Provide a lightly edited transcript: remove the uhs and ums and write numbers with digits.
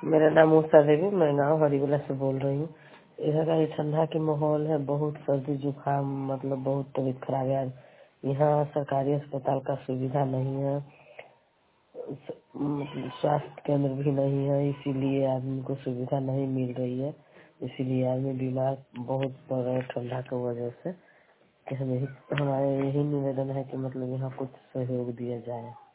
मेरा नाम उषा देवी, मैं गाँव हरिवला से बोल रही हूँ। इधर का ये ठंडा के माहौल है, बहुत सर्दी जुकाम, मतलब बहुत तबीयत खराब है। यहाँ सरकारी अस्पताल का सुविधा नहीं है, मतलब स्वास्थ्य केंद्र भी नहीं है, इसीलिए आदमी को सुविधा नहीं मिल रही है। इसीलिए आदमी बीमार बहुत पड़ रहे हैं ठंडा की वजह से। कि हमारा यही निवेदन है कि मतलब यहाँ कुछ सहयोग दिया जाए।